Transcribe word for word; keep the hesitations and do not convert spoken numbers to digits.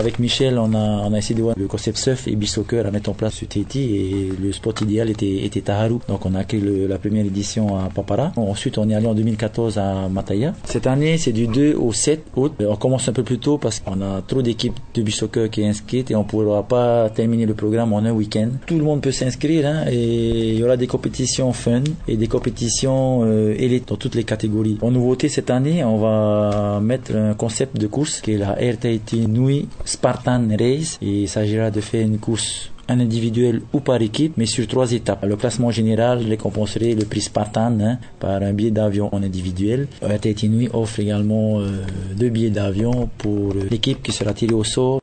avec Michel, on a, on a essayé de voir le concept surf et beach soccer à mettre en place sur Tahiti, et le spot idéal était, était Taharu. Donc on a créé le, la première édition à Papara. Ensuite on est allé en deux mille quatorze à Mataya. Cette année c'est du deux au sept août. On commence un peu plus tôt parce qu'on a trop d'équipes de beach soccer qui est inscrites et on ne pourra pas terminer le programme en un week-end. Tout le monde peut s'inscrire, hein, et il y aura des compétitions fun et des compétitions euh, élites dans toutes les catégories. En nouveauté cette année, on va mettre un concept de course qui est la Air Tahiti Nui Spartan Race, et il s'agira de faire une course un individuel ou par équipe, mais sur trois étapes. Le classement général récompenserait le prix Spartan, hein, par un billet d'avion en individuel. Air Tahiti Nui offre également euh, deux billets d'avion pour l'équipe qui sera tirée au sort.